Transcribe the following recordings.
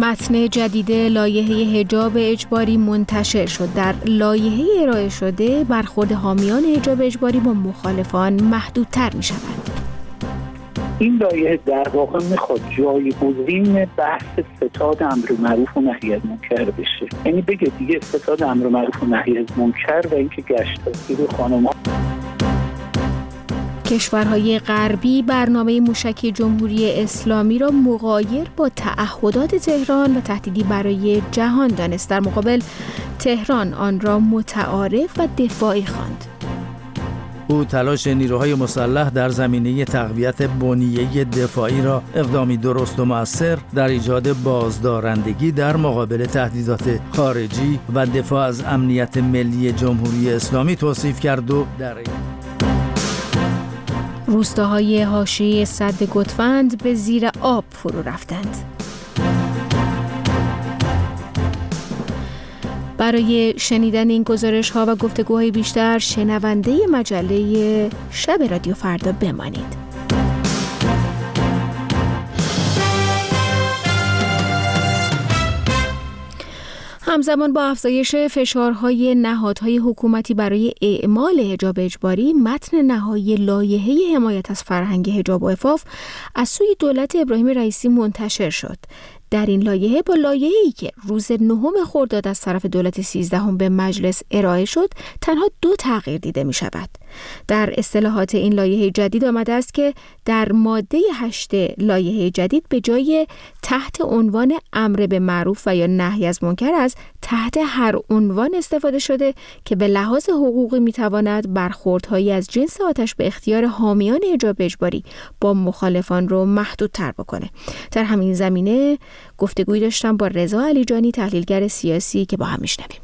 متن جدید لایحه حجاب اجباری منتشر شد. در لایحه ارائه شده برخورد حامیان حجاب اجباری با مخالفان محدودتر می شود. این لایحه در واقع میخواد جایگزین بحث ستاد امر معروف و نهی از منکر بشه. یعنی بگه دیگه ستاد امر معروف و نهی از منکر و اینکه گشتاسازی خانم‌ها. کشورهای غربی برنامه موشکی جمهوری اسلامی را مغایر با تعهدات تهران و تهدیدی برای جهان دانست. در مقابل تهران آن را متعارف و دفاعی خواند. او تلاش نیروهای مسلح در زمینه تقویت بنیه دفاعی را اقدامی درست و مؤثر در ایجاد بازدارندگی در مقابل تهدیدات خارجی و دفاع از امنیت ملی جمهوری اسلامی توصیف کرد و در روستاهای حاشیه سد گوتفند به زیر آب فرو رفتند. برای شنیدن این گزارش‌ها و گفتگوهای بیشتر شنونده مجله شب رادیو فردا بمانید. همزمان با افزایش فشارهای نهادهای حکومتی برای اعمال حجاب اجباری، متن نهایی لایحه حمایت از فرهنگ حجاب و عفاف از سوی دولت ابراهیم رئیسی منتشر شد. در این لایحه با لایحه‌ای که روز 9 خرداد از طرف دولت 13 به مجلس ارائه شد، تنها 2 تغییر دیده می شود. در اصطلاحات این لایحه جدید آمده است که در ماده 8 لایحه جدید به جای تحت عنوان امر به معروف و یا نهی از منکر از تحت هر عنوان استفاده شده که به لحاظ حقوقی می تواند برخوردهایی از جنس آتش به اختیار حامیان حجاب اجباری با مخالفان رو محدودتر بکنه. در همین زمینه گفتگویی داشتم با رضا علیجانی، تحلیلگر سیاسی، که با هم میشنویم.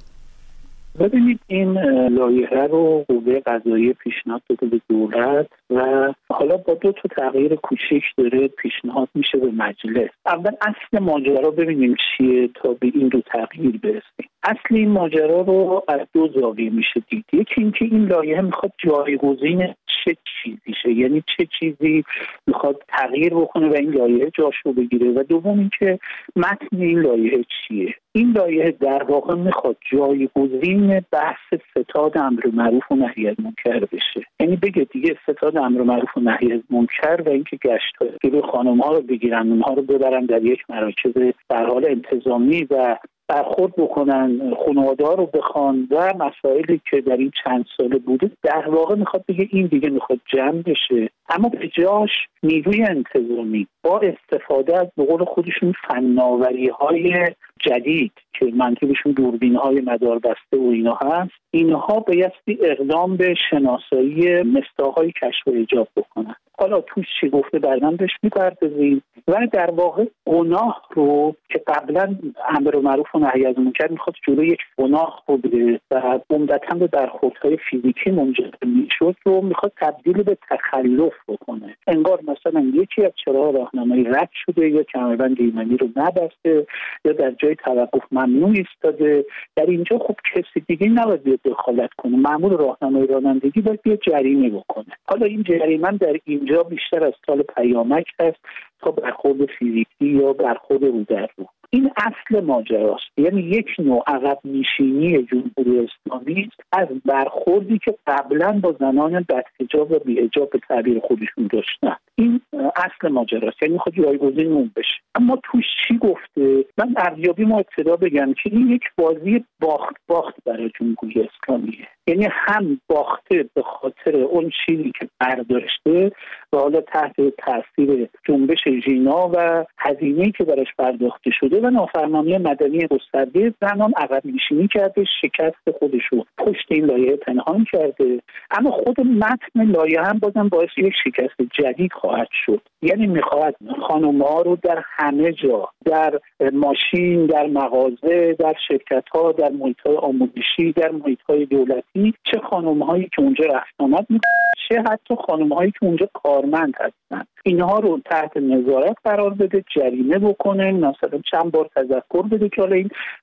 ببینید این لایحه رو قوه قضاییه پیشنهاد داده به دولت و حالا با 2 تغییر کوچیک داره پیشنهاد میشه به مجلس. اول اصل ماجرا ببینیم چیه تا به این 2 تغییر برسیم. اصل این ماجرا رو از 2 زاویه میشه دید. یکی اینکه این لایحه میخواد جایگزین چه چیزی شه، یعنی چه چیزی میخواد تغییر بکنه و این لایحه جاش رو بگیره، و دوم اینکه متن این لایحه چیه. این لایحه در واقع میخواد جایگزین بحث ستاد امر معروف و نهی از منکر بشه. یعنی بگه دیگه ستاد امر معروف و نهی از منکر و اینکه گشتاسازی خانم‌ها رو بگیرن، اونها رو ببرن در یک مراکز در حال انتظامی و برخورد بکنن، خانواده‌ها رو بخوان و مسائلی که در این چند ساله بوده، در واقع میخواد بگه این دیگه میخواد جمع بشه، اما به جاش نیروی انتظامی با استفاده از به قول خودشون فناوری‌های جدید که منظورشون دوربین‌های مداربسته و اینا هست، اینها بایستی اقدام به شناسایی مصداق‌های کشف و ایجاب بکنن. حالا توش چی گفته بعداً بهش می‌پردازیم و در واقع گناه رو که قبلا امر معروف و نهی از منکر میخواد جلوی یک گناه رو بده و عمدتاً به برخوردهای فیزیکی منجر میشد رو میخواد تبدیل به تخلف بکنه. انگار مثلا یکی از چراغ راهنمایی رد شده یا کمربند ایمنی رو نبسته یا در جای توقف ممنوع ایستاده. در اینجا خب کسی دیگه نباید بیاد دخالت کنه، مأمور راهنمایی رانندگی باید بیاد جریمه بکنه. حالا این جریمه در اینجا بیشتر از سال پیامک هست تا برخورد فیزیکی یا برخورد رو در رو. این اصل ماجراست. یعنی یک نوع عقب نشینی جمهوری اسلامی از برخوردی که قبلا با زنان بدحجاب و بی‌حجاب به تعبیر خودشون داشتن. این اصل ماجراست. یعنی خود جایگزین اون بشه. اما توش چی گفته؟ من ارزیابی ما ابتدا بگم که این یک بازی باخت برای جمهوری اسلامیه. یعنی هم باخته به خاطر اون چیزی که برداشته و حالا تحت تاثیر جنبش ژینا و هزینه‌ای که براش پرداخته شده و نافرمانی مدنی گسترده زنان عقب نشینی کرده، شکست خودش رو پشت این لایحه پنهان کرده. اما خود متن لایحه هم بازم باعث یک شکست جدید خواهد شد. یعنی میخواهد خانم‌ها رو در همه جا، در ماشین، در مغازه، در شرکت‌ها، در محیط‌های آموزشی، در محیط‌های دولتی، چه خانم‌هایی که اونجا رفت آمد می‌کنن، چه حتی خانم‌هایی که اونجا کارمند هستن، اینها رو تحت نظارت قرار بده، جریمه بکنه، مثلا چند بار تذکر بده که حالا این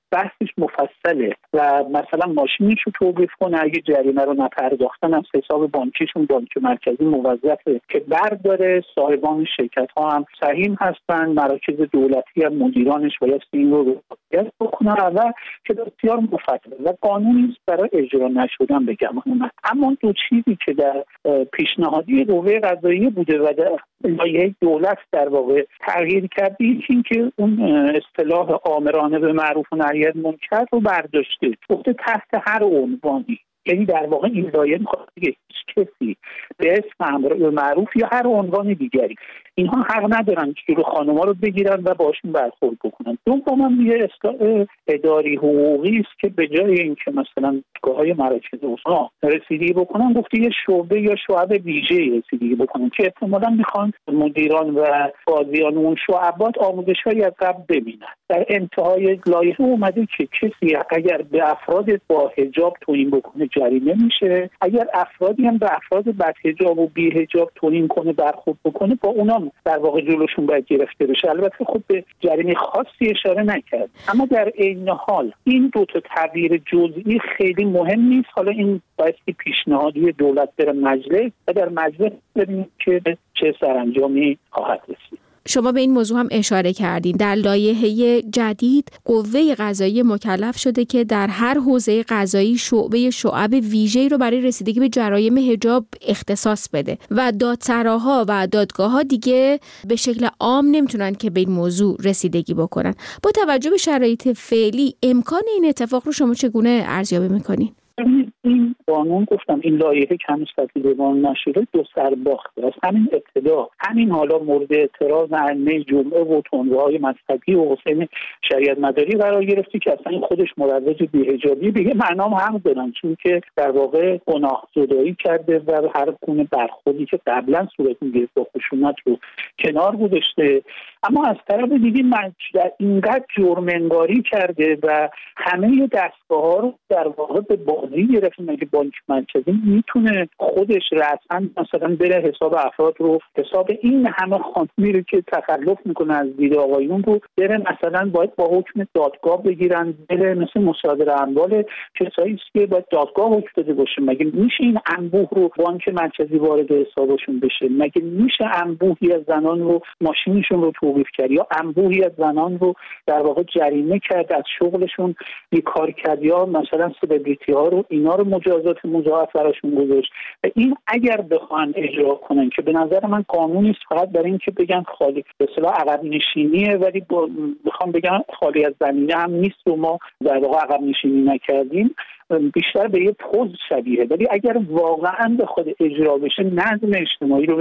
بحثش مفصله و مثلا ماشینش رو توقیف کنه، اگه جریمه رو نپرداختن از حساب بانکیشون بانک مرکزی موظفه که برداره. صاحبان شرکت ها هم سهیم هستن، مراکز دولتی هم مدیرانش باید این رو رعایت بکنن و که بسیار مفصله و قانونی است برای اجرا نشدن به گمان من. اما دو چیزی که در پیشنهادی قوه قضاییه بوده و در لایحه دولت در واقع تغییر کرده، این که اون اصطلاح آمرانه به معروف و نهی از منکر رو برداشته، گفته تحت هر عنوانی. یعنی در واقع این لایحه می‌خواد هیچ کسی به اسم امر به معروف یا هر عنوان دیگری اینها حق ندارن جلوی خانم‌ها رو بگیرن و باشون برخورد بکنن. دوم یه اصلاح اداری حقوقی است که به جای اینکه مثلا گاهی مراکز اوسا رسیدگی بکنن، گفته یه شعبه یا شعب ویژه رسیدگی بکنن که احتمالاً میخوان مدیران و قاضیان اون شعبات آموزش‌هایی از قبل ببینن. در انتهای لایحه اومده که کسی اگر به افراد با حجاب توهین بکنه جریمه میشه، اگر افرادی هم به افراد بدحجاب و بی‌حجاب توهین کنه برخورد بکنه با اونام در واقع جلوشون باید گرفته بشه. البته خب به جریمه خاصی اشاره نکرد، اما در عین حال این دو تا تغییر جزئی خیلی مهم نیست. حالا این باید پیشنهادی دولت بره مجلس و در مجلس ببینیم که چه سرانجامی خواهد رسید. شما به این موضوع هم اشاره کردین. در لایحه جدید قوه قضاییه مکلف شده که در هر حوزه قضایی شعب ویژه‌ای رو برای رسیدگی به جرایم حجاب اختصاص بده و دادسراها و دادگاه‌ها دیگه به شکل عام نمیتونن که به این موضوع رسیدگی بکنن. با توجه به شرایط فعلی امکان این اتفاق رو شما چگونه ارزیابی می‌کنین؟ این قانون گفتم این لایحه که هنوز تصویب نشده دو سرباخته از همین ابتدا. همین حالا مورد اعتراض ائمه جمعه و تندروهای مذهبی و حسین شریعت مداری قرار گرفتی که اصلا خودش مروج بی‌حجابی به معنا هم دارن، چون که در واقع گناه زدایی کرده و هر گونه برخوردی که قبلا صورت می‌گرفت با خشونت رو کنار گذاشته. اما از طرف دیگه اینقدر جرم انگاری کرده و همه دستگاه‌ها رو در واقع به بازی گرفته. مگه بانک مرکزی میتونه خودش رسما مثلا بره حساب افراد رو، حساب این همه خانمی رو که تخلف میکنه از دید آقایون رو بره مثلا باید با حکم دادگاه بگیرن، بره مثل مصادره اموال کسایی که باید دادگاه حکم داده باشه؟ مگه میشه این انبوه رو بانک مرکزی وارد حسابشون بشه؟ مگه میشه انبوهی از زنان رو ماشینشون رو توقیف کرد یا انبوهی از زنان رو در واقع جریمه کرد، از شغلشون بیکار کرد یا مثلا سلبریتی ها رو اینا رو مجازات مضاعف براشون گذاشت؟ و این اگر بخوان اجرا کنن که به نظر من قانونی است فقط برای اینکه بگن خالی به اصطلاح عقب نشینیه، ولی بخوام بگم خالی از زمینه هم نیست و ما در واقع عقب نشینی نکردیم، بیشتر به یه پوز شبیه. ولی اگر واقعا بخواد اجرا بشه نظم اجتماعی رو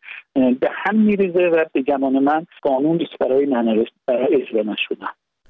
به هم میریزه و به گمان من قانون نیست برای اجرا نشدن.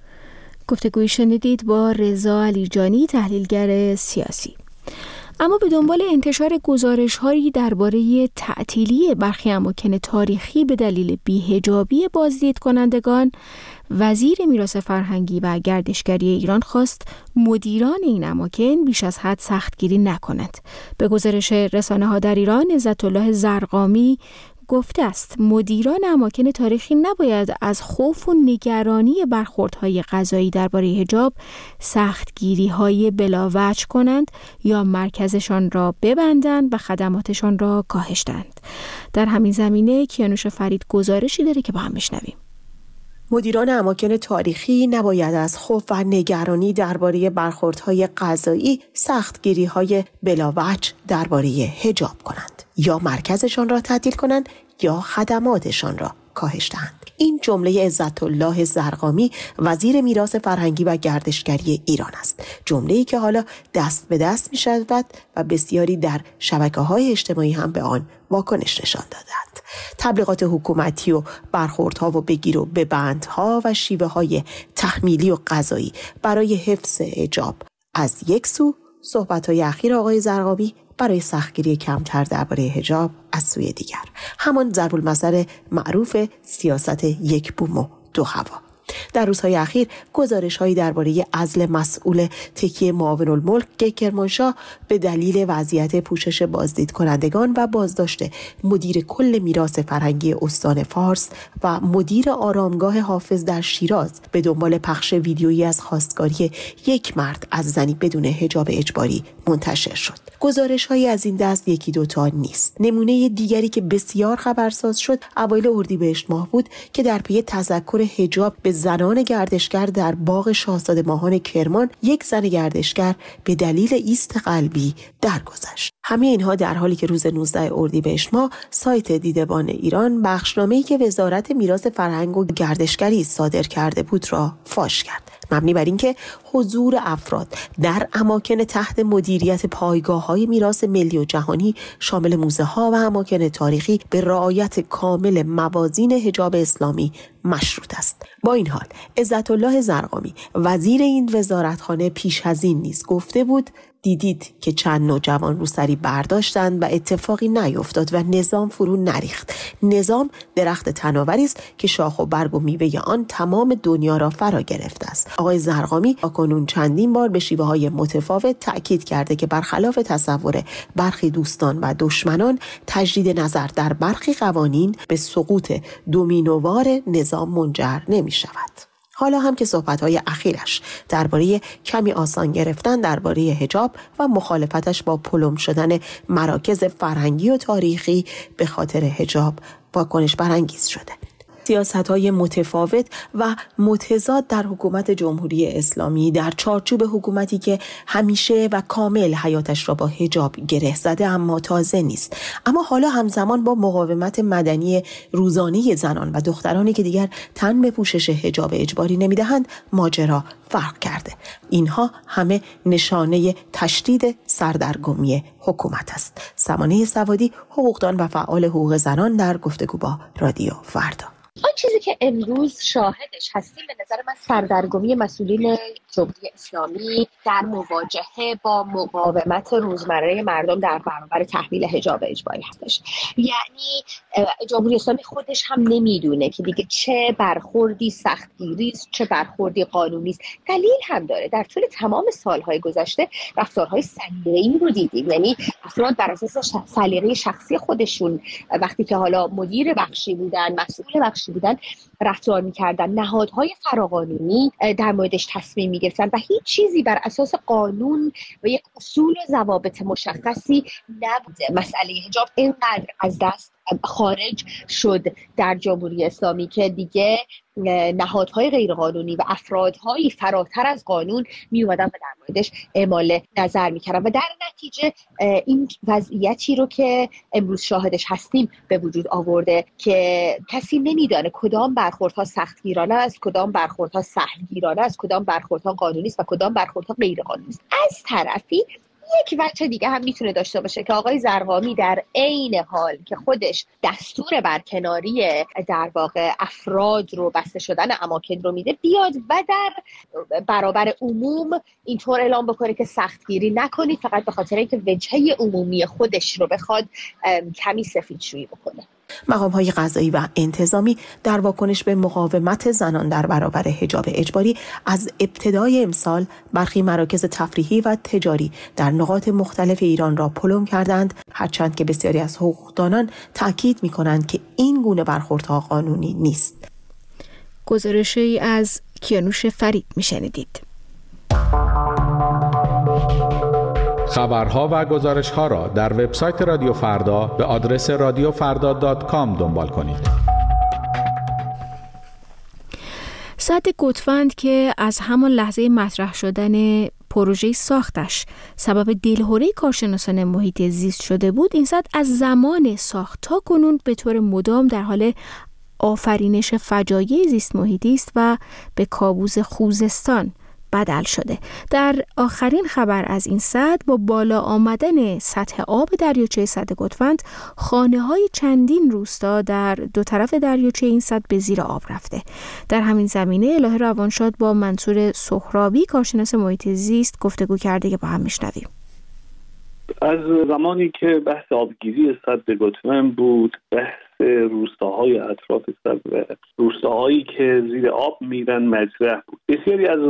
گفتگوی شنیدید با رضا علیجانی، تحلیلگر سیاسی. اما به دنبال انتشار گزارش‌هایی درباره تعطیلی برخی اماکن تاریخی به دلیل بی‌حجابی بازدید کنندگان، وزیر میراث فرهنگی و گردشگری ایران خواست مدیران این اماکن بیش از حد سختگیری نکنند. به گزارش رسانه‌ها در ایران، عزت‌الله زرقامی گفته است مدیران اماکن تاریخی نباید از خوف و نگرانی برخوردهای قضایی درباره حجاب سختگیری‌های بلاوجه کنند یا مرکزشان را ببندند و خدماتشان را کاهش دهند. در همین زمینه کیانوش فرید گزارشی داره که با هم بشنویم. مدیران اماکن تاریخی نباید از خوف و نگرانی درباره برخوردهای قضایی سختگیری‌های بلاوجه درباره حجاب کنند یا مرکزشان را تعطیل کنند یا خدماتشان را کاهش دهند. این جمله عزت‌الله زرقامی وزیر میراث فرهنگی و گردشگری ایران است. جمله‌ای که حالا دست به دست می‌شود و بسیاری در شبکه‌های اجتماعی هم به آن واکنش نشان دادند. تبلیغات حکومتی و برخوردها و بگیر و ببندها و شیوه‌های تحمیلی و قضایی برای حفظ حجاب از یک سو، صحبت‌های اخیر آقای زرقامی برای سختگیری کمتر درباره حجاب از سوی دیگر، همان ضرب المثل معروف سیاست یک بوم و دو هوا. در روزهای اخیر گزارش‌هایی درباره عزل مسئول تکیه معاون الملک کرمانشاه به دلیل وضعیت پوشش بازدید کنندگان و بازداشت مدیر کل میراث فرهنگی استان فارس و مدیر آرامگاه حافظ در شیراز به دنبال پخش ویدیویی از خواستگاری یک مرد از زنی بدون حجاب اجباری منتشر شد. گزارش‌هایی از این دست یکی دوتا نیست. نمونه دیگری که بسیار خبرساز شد اوایل اردیبهشت ماه بود که در پی تذکر حجاب به زنان گردشگر در باغ شاهزاده ماهان کرمان یک زن گردشگر به دلیل ایست قلبی درگذشت. همه اینها در حالی که روز 19 اردیبهشت ماه سایت دیدبان ایران بخشنامه‌ای که وزارت میراث فرهنگ و گردشگری صادر کرده بود را فاش کرد، مبنی بر اینکه حضور افراد در اماکن تحت مدیریت پایگاه‌های میراث ملی و جهانی شامل موزه‌ها و اماکن تاریخی به رعایت کامل موازین حجاب اسلامی مشروط است. با این حال عزت‌الله زرقامی وزیر این وزارتخانه پیش از این نیز گفته بود دیدید که چند نوجوان روسری برداشتند و اتفاقی نیفتاد و نظام فرو نریخت. نظام درخت تناوری است که شاخ و برگ و میوه آن تمام دنیا را فرا گرفته است. آقای زرقامی اکنون چندین بار به شیوه‌های متفاوت تأکید کرده که برخلاف تصور برخی دوستان و دشمنان تجدید نظر در برخی قوانین به سقوط دومینووار نظام منجر نمی شود. حالا هم که صحبت‌های اخیرش درباره کمی آسان گرفتن درباره حجاب و مخالفتش با پلم شدن مراکز فرهنگی و تاریخی به خاطر حجاب واکنش برانگیز شده. سیاست‌های متفاوت و متضاد در حکومت جمهوری اسلامی در چارچوب حکومتی که همیشه و کامل حیاتش را با حجاب گره زده اما تازه نیست، اما حالا همزمان با مقاومت مدنی روزانه زنان و دخترانی که دیگر تن به پوشش حجاب اجباری نمی‌دهند ماجرا فرق کرده. اینها همه نشانه تشدید سردرگمی حکومت است. سمانه سوادی، حقوقدان و فعال حقوق زنان، در گفتگو با رادیو فردا. آن چیزی که امروز شاهدش هستیم به نظر من سردرگمی مسئولین جمهوری اسلامی در مواجهه با مقاومت روزمره مردم در برابر تحمیل حجاب اجباری هستش. یعنی جمهوری اسلامی خودش هم نمیدونه که دیگه چه برخوردی سختگیری است، چه برخوردی قانونی است. دلیل هم داره. در طول تمام سالهای گذشته رفتارهای سلیقه‌ای رو دیدیم، یعنی افراد بر اساس سلیقه شخصی خودشون وقتی که حالا مدیر بخشی بودن، مسئول بخشی بودن، رفتار می‌کردن. نهادهای فراقانونی در موردش تصمیم می‌گرفتن و هیچ چیزی بر اساس قانون و یک اصول و ضوابط مشخصی نبوده. مسئله حجاب اینقدر از دست خارج شد در جمهوری اسلامی که دیگه نهادهای غیرقانونی و افرادهایی فراتر از قانون می اومدن و در موردش اعمال نظر میکردن و در نتیجه این وضعیتی رو که امروز شاهدش هستیم به وجود آورده که کسی نمیدانه کدام برخوردها سختگیرانه است، کدام برخوردها سهلگیرانه است، کدام برخوردها قانونی است و کدام برخوردها غیر قانونی است. از طرفی یک وجه دیگه هم میتونه داشته باشه که آقای زرقامی در عین حال که خودش دستور برکناری در واقع افراد رو بسته شدن اماکن رو میده، بیاد و در برابر عموم اینطور اعلام بکنه که سختگیری نکنید فقط به خاطر اینکه وجهه عمومی خودش رو بخواد کمی سفیدشویی بکنه. مقام‌های قضایی و انتظامی در واکنش به مقاومت زنان در برابر حجاب اجباری از ابتدای امسال برخی مراکز تفریحی و تجاری در نقاط مختلف ایران را پلم کردند، هرچند که بسیاری از حقوقدانان تاکید می‌کنند که این گونه برخوردها قانونی نیست. گزارشی از کیانوش فرید میشنیدید. خبرها و گزارش‌ها را در وبسایت رادیو فردا به آدرس radiofrda.com دنبال کنید. سد گوتفند که از همان لحظه مطرح شدن پروژه ساختش سبب دلهره کارشناسان محیط زیست شده بود، این سد از زمان ساخت تا کنون به طور مدام در حال آفرینش فجایع زیست محیطی است و به کابوس خوزستان بدل شده. در آخرین خبر از این سد، با بالا آمدن سطح آب دریاچه سد گوتفند، خانه‌های چندین روستا در دو طرف دریاچه این سد به زیر آب رفته. در همین زمینه الهه روانشاد با منصور سهرابی کارشناس محیط زیست گفتگو کرده که با هم میشنویم. از زمانی که بحث آبگیری سد گوتفند بود، بحث روستاها روستاهای اطراف سد و روستاهایی که زیر آب میرن مطرح بود. بسیاری از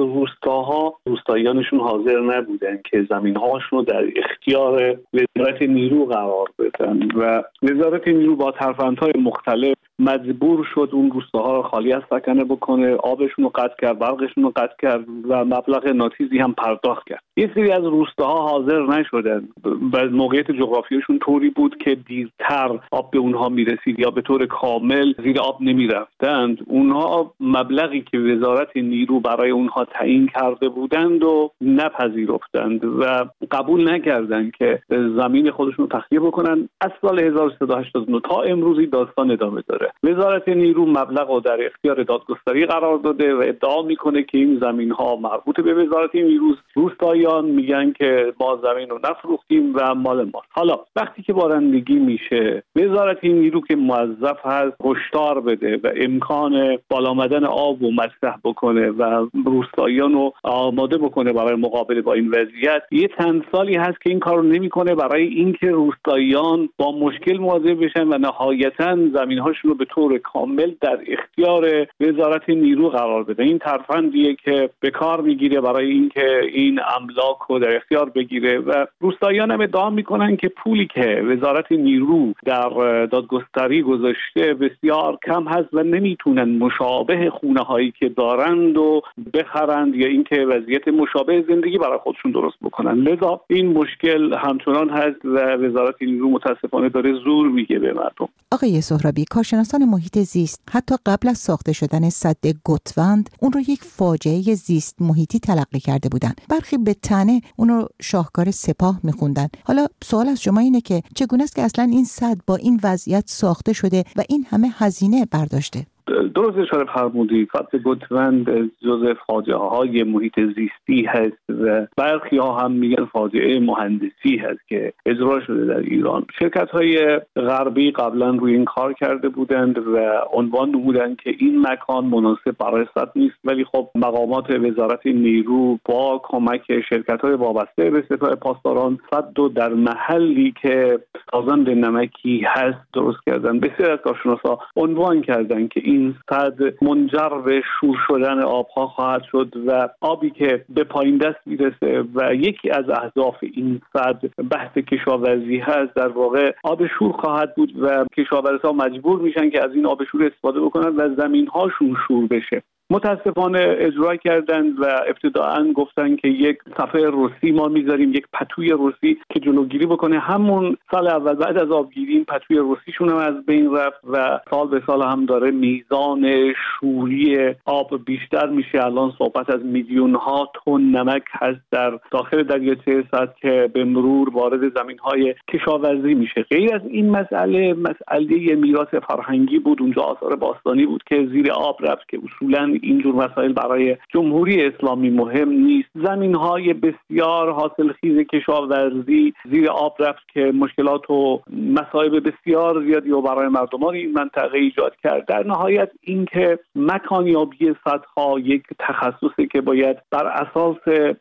روستاییانشون حاضر نبودن که زمین‌هاشون رو در اختیار وزارت نیرو قرار بدن و وزارت نیرو با ترفندهای مختلف مجبور شد اون روستاها رو خالی از سکنه بکنه، آبشون رو قطع کرد، برقشون رو قطع کرد و مبلغ ناچیزی هم پرداخت کرد. یه سری از روستاها حاضر نشدن و موقعیت جغرافیایشون طوری بود که دیرتر آب به اونها میرسید یا به طور کامل زیر آب نمیرفتند. اونها مبلغی که وزارت نیرو برای اونها تعیین کرده بودند و نپذیرفتند و قبول نکردند که زمین خودشون رو تخلیه بکنن. از سال 1389 تا امروزی داستان ادامه داره. وزارت نیرو مبلغ رو در اختیار دادگستری قرار داده و ادعا میکنه که این زمین‌ها مربوط به وزارت نیرو. روستاییان میگن که ما زمین رو نفروختیم و مال ما. حالا وقتی که بارندگی میشه، وزارت نیرو که موظف هست هشدار بده و امکان بالا آمدن آب و مصرف بکنه و روستاییان رو آماده بکنه برای مقابله با این وضعیت، یه چند سالی هست که این کارو نمیکنه برای اینکه روستاییان با مشکل مواجه بشن و نهایتاً زمین‌هاشون رو به طور کامل در اختیار وزارت نیرو قرار بده. این ترفندیه که به کار میگیره برای اینکه این املاک رو در اختیار بگیره و روستاییان هم ادعا میکنن که پولی که وزارت نیرو در دادگستری گذاشته بسیار کم هست و نمیتونن مشابه خونه هایی که دارند و بخرند یا اینکه وضعیت مشابه زندگی برای خودشون درست بکنن. لذا این مشکل همچنان هست و وزارت نیرو متاسفانه داره زور میگه به مردم. آقای سهرابی، کارشناسان محیط زیست حتی قبل از ساخته شدن سد گوتوند اون رو یک فاجعه زیست محیطی تلقی کرده بودن. برخی به طعنه اون رو شاهکار سپاه میخوندن. حالا سوال از شما اینه که چگونه است که اصلا این سد با این وضعیت ساخته شده و این همه هزینه برداشته؟ درست اشاره فرمودید. سد گوتوند جزو فاجعه های محیط زیستی هست و برخی ها هم میگن فاجعه مهندسی هست که اجرا شده در ایران. شرکت های غربی قبلا روی این کار کرده بودند و عنوان نمودند که این مکان مناسب برای سد نیست، ولی خب مقامات وزارت نیرو با کمک شرکت های وابسته به سپاه پاسداران سد رو در محلی که سازند نمکی هست درست کردن. بسیار از کارشناسا عنوان کردند که این سد منجر به شور شدن آبها خواهد شد و آبی که به پایین دست میرسه و یکی از اهداف این سد بحث کشاورزی هست، در واقع آب شور خواهد بود و کشاورزها مجبور میشن که از این آب شور استفاده بکنن و زمین هاشون شور بشه. متاسفانه اجرا کردند و ابتداعاً گفتن که یک صفحه رسی ما میذاریم، یک پتوی رسی که جلوگیری بکنه. همون سال اول بعد از آبگیری این پتوی رسیشون هم از بین رفت و سال به سال هم داره میزان شوری آب بیشتر میشه. الان صحبت از میلیون ها تن نمک هست در داخل دریاچه سد که به مرور وارد زمین‌های کشاورزی میشه. غیر از این مسئله میراث فرهنگی بود. اونجا آثار باستانی بود که زیر آب رفت که اصولاً اینجور مسائل برای جمهوری اسلامی مهم نیست. زمین‌های بسیار حاصلخیز کشاورزی زیر آب رفت که مشکلات و مصائب بسیار زیادی رو برای مردمان این منطقه ایجاد کرد. در نهایت اینکه مکانیابی سدها یک تخصصی که باید بر اساس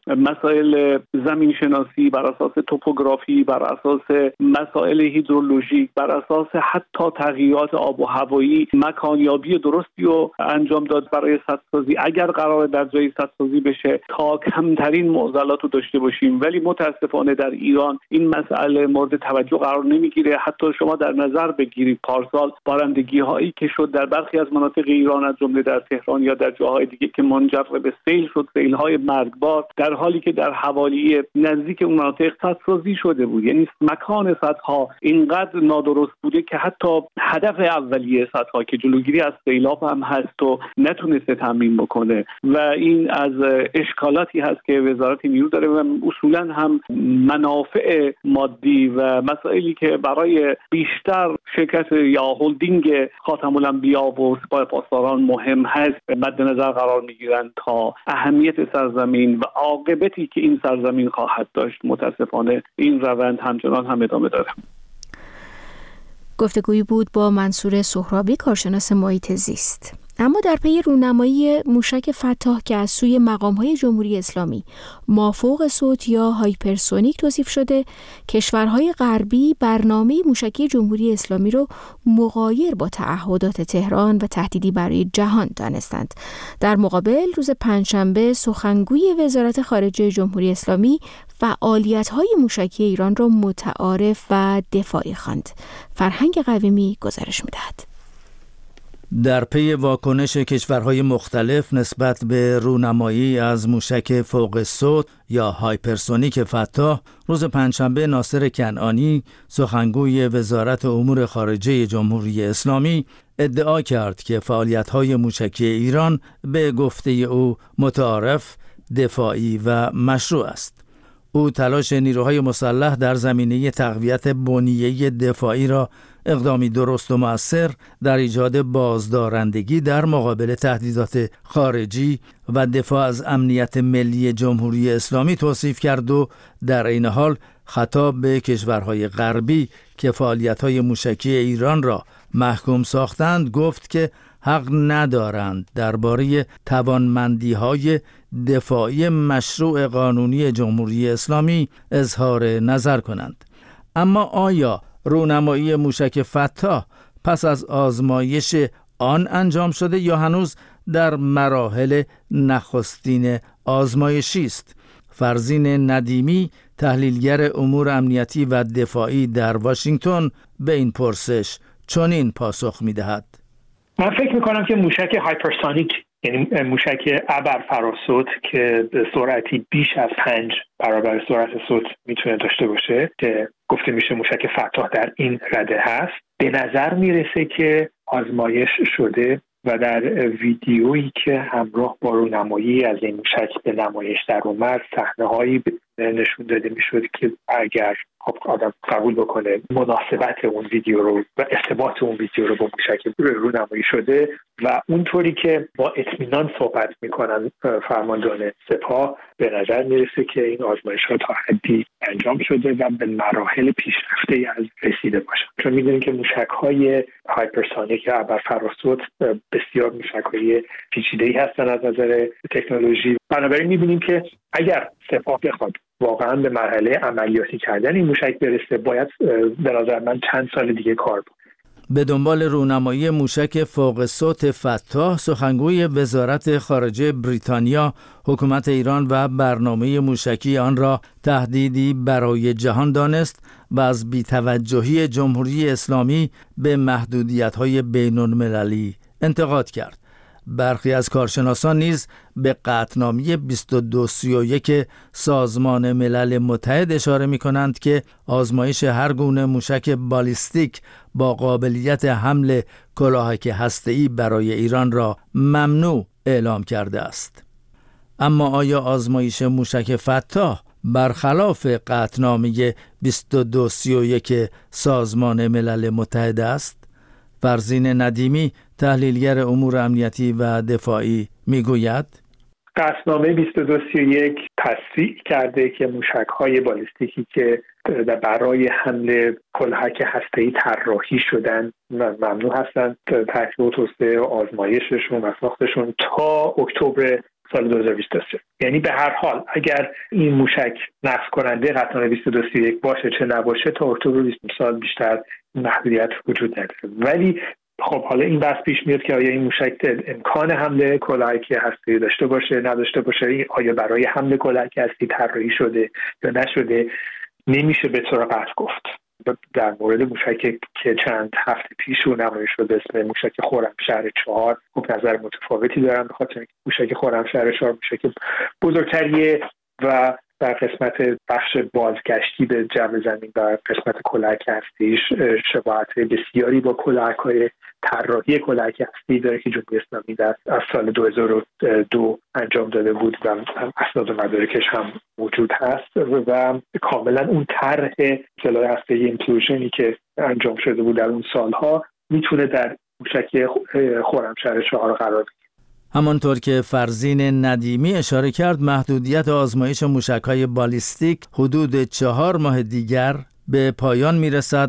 مسائل زمین شناسی، بر اساس توپوگرافی، بر اساس مسائل هیدرولوژیک، بر اساس حتی تغییرات آب و هوایی مکانیابی درستی رو انجام داد برای سدسازی. اگر قرار در جای سدسازی بشه تا کمترین معضلات رو داشته باشیم، ولی متاسفانه در ایران این مسئله مورد توجه قرار نمیگیره. حتی شما در نظر بگیرید پارسال بارندگی هایی که شد در برخی از مناطق ایران از جمله در تهران یا در جاهای دیگه که منجر به سیل شد، سیل های مرگبار، در حالی که در حوالی نزدیک اون مناطق سدسازی شده بود. یعنی مکان سدها اینقدر نادرست بوده که حتی هدف اولیه سدها که جلوگیری از سیلاب هم هست و نتونسته تامین بکنه و این از اشکالاتی هست که وزارت نیرو داره و اصولا هم منافع مادی و مسائلی که برای بیشتر شرکت یا هلدینگ خاتم الانبیا و سپاه پاسداران مهم هست مد نظر قرار میگیرن تا اهمیت سرزمین و عاقبتی که این سرزمین خواهد داشت. متاسفانه این روند همچنان هم ادامه داره. گفتگویی بود با منصور سهرابی، کارشناس محیط زیست. اما در پی رونمایی موشک فتاح که از سوی مقام‌های جمهوری اسلامی مافوق صوت یا هایپرسونیک توصیف شده، کشورهای غربی برنامه موشکی جمهوری اسلامی رو مغایر با تعهدات تهران و تهدیدی برای جهان دانستند. در مقابل روز پنجشنبه سخنگوی وزارت خارجه جمهوری اسلامی فعالیت‌های موشکی ایران را متعارف و دفاعی خواند. فرهنگ قویمی گزارش می‌دهد. در پی واکنش کشورهای مختلف نسبت به رونمایی از موشک فوق صوت یا هایپرسونیک فتاح، روز پنجشنبه ناصر کنعانی سخنگوی وزارت امور خارجه جمهوری اسلامی ادعا کرد که فعالیت‌های موشکی ایران به گفته او متعارف، دفاعی و مشروع است. او تلاش نیروهای مسلح در زمینه تقویت بنیه دفاعی را اقدامی درست و مؤثر در ایجاد بازدارندگی در مقابل تهدیدات خارجی و دفاع از امنیت ملی جمهوری اسلامی توصیف کرد و در این حال خطاب به کشورهای غربی که فعالیت‌های موشکی ایران را محکوم ساختند گفت که حق ندارند درباره توانمندی‌های دفاعی مشروع قانونی جمهوری اسلامی اظهار نظر کنند. اما آیا رونمایی موشک فتاح پس از آزمایش آن انجام شده یا هنوز در مراحل نخستین آزمایشی است؟ فرزین ندیمی، تحلیلگر امور امنیتی و دفاعی در واشنگتن، به این پرسش چنین پاسخ می‌دهد. من فکر می‌کنم که موشک هایپرسونیک، یعنی موشک ابرفراسصوت که به سرعتی بیش از 5 برابر سرعت صوت میتونه داشته باشه که گفته میشه موشک فتاح در این رده هست، به نظر میرسه که آزمایش شده و در ویدیویی که همراه با رونمایی از این موشک به نمایش در اومد صحنه‌هایی نشون داده میشد که اگر آدم قبول بکنه مناسبت اون ویدیو رو و ارتباط اون ویدیو رو با موشک رونمایی شده و اونطوری که با اطمینان صحبت میکنن فرماندهان سپاه، به نظر میرسه که این آزمایش‌ها تا حدی انجام شده و به مراحل پیشرفته از رسیده باشن. چون میدونیم که موشک‌های هایپرسونیک یا ابرفراسصوت بسیار موشک‌های پیچیده‌ای هستن از نظر تکنولوژی. بنابراین می‌بینیم که اگر سپاه بخواد واقعا به مرحله عملیاتی کردن این موشک برسه، باید به نظر من چند سال دیگه کار بکنه. به دنبال رونمایی موشک فوق صوت فتاح، سخنگوی وزارت خارجه بریتانیا حکومت ایران و برنامه موشکی آن را تهدیدی برای جهان دانست و از بی‌توجهی جمهوری اسلامی به محدودیت‌های بین‌المللی انتقاد کرد. برخی از کارشناسان نیز به قطعنامه 2231 سازمان ملل متحد اشاره می‌کنند که آزمایش هر گونه موشک بالیستیک با قابلیت حمل کلاهک هسته‌ای برای ایران را ممنوع اعلام کرده است. اما آیا آزمایش موشک فتاح برخلاف قطعنامه 2231 سازمان ملل متحد است؟ فرزین ندیمی، تحلیلگر امور امنیتی و دفاعی، میگوید قطعنامه 2231 تصریح کرده که موشک‌های بالیستیکی که برای حمل کلاهک هسته‌ای طراحی شدن ممنوع هستند تحقیق و توسعه آزمایششون و ساختشون تا اکتبر سال 2023. یعنی به هر حال اگر این موشک نقض کننده قطعنامه 2231 باشه چه نباشه، تا اکتبر 20 سال بیشتر محدودیت وجود نداره. ولی خب حالا این بحث پیش میاد که آیا این موشک امکان حمله کلاهک هسته‌ای داشته باشه نداشته باشه، آیا برای حمله کلاهک هسته‌ای طراحی شده یا نشده، نمیشه به طور قطع گفت. در مورد موشک که چند هفته پیش رونمایی شده اسم موشک خرمشهر 4 خب نظر متفاوتی دارن، به خاطر اینکه موشک خرمشهر 4 موشک بزرگتریه و در قسمت بخش بازگشتی به جو زمین و قسمت کلاهک هسته‌ایش شباهت بسیاری با کلاهک‌های طراحی کلاهک هسته‌ای داره که جمهوری اسلامی از سال 2002 انجام داده بود و اسناد و مدارکش هم موجود هست و کاملا اون طرح سلاح هسته‌ای ایمپلوژنی که انجام شده بود در اون سالها میتونه در موشک خرمشهر 4 قرار بگیره. همانطور که فرزین ندیمی اشاره کرد، محدودیت آزمایش موشک‌های بالیستیک حدود 4 ماه دیگر به پایان میرسد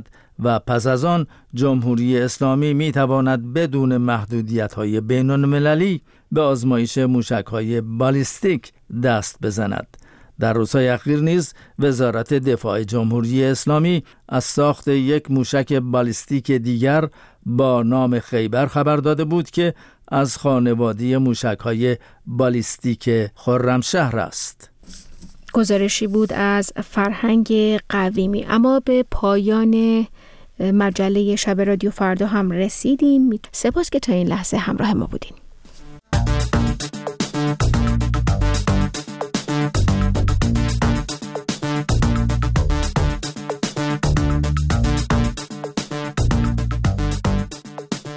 و پس از آن جمهوری اسلامی می تواند بدون محدودیت‌های بین‌المللی به آزمایش موشک‌های بالیستیک دست بزند. در روزهای اخیر نیز وزارت دفاع جمهوری اسلامی از ساخت یک موشک بالیستیک دیگر با نام خیبر خبر داده بود که از خانواده موشک‌های بالیستیک خرمشهر است. گزارشی بود از فرهنگ قویمی. اما به پایان مجله شب رادیو فردا هم رسیدیم. سپاس که تا این لحظه همراه ما بودین.